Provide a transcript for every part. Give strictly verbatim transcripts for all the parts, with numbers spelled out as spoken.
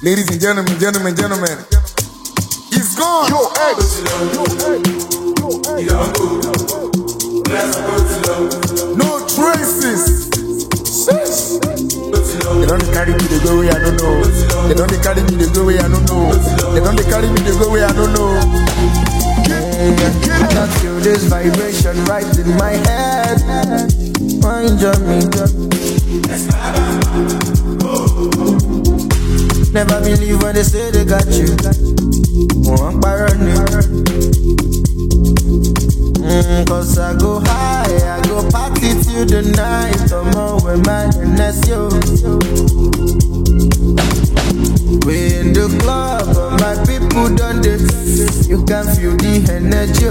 Ladies and gentlemen, gentlemen, gentlemen, he's gone. Yo, hey. Yo, hey. Yo, hey. No traces. They don't carry me the go way I don't know. They don't carry me the go way I don't know. They don't carry me the go way I don't know. I can feel this vibration right in my head. Mind on me. Never believe when they say they got you. One paranoid. Mm, Cause I go high, I go party till the night. I'm on with my N S yo. We in the club, but my people done this. You can feel the energy.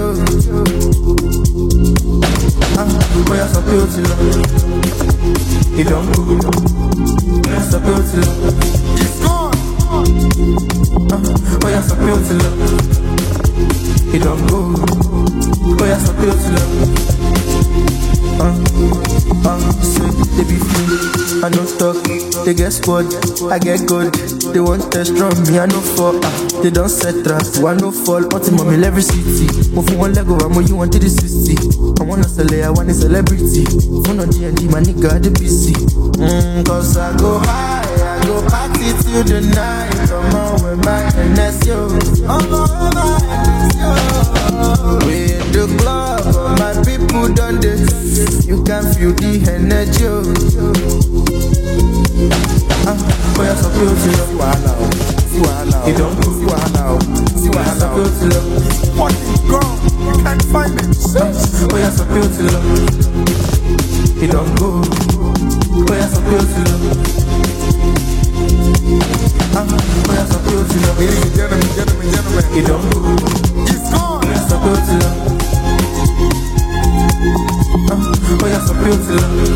Ah, boy, I'm so beautiful. He don't go. I'm so beautiful. He's gone. Ah, boy, I'm so beautiful. He don't go. Boy, I'm so beautiful. Uh, uh, say they be free. I no talk, they get spot, I get good. They want test from me, I no fall. Uh, they don't set traps, I no fall. Want him on every city. Move from one leg over, more you want to the sixty. I wanna sell it, I want a celebrity. Phone on D and D, my nigga, the P C. Mm, Cause I go high, I go party till the night. I'm on with my N S yo. I'm on with my N S yo. We in the club, but my people done this. You can feel the energy. Ah, boy, I'm so beautiful. See what now? See what now? You don't see what now? See what I'm so now? beautiful. Fucking girl, you can't find it. Ah, boy, I'm so beautiful. You don't go. Boy, I'm so beautiful. Ah, boy, I'm so beautiful. Ladies and gentlemen, gentlemen, gentlemen, You don't go. he's gone. Boy, I'm so beautiful. Ah, boy, I'm so beautiful.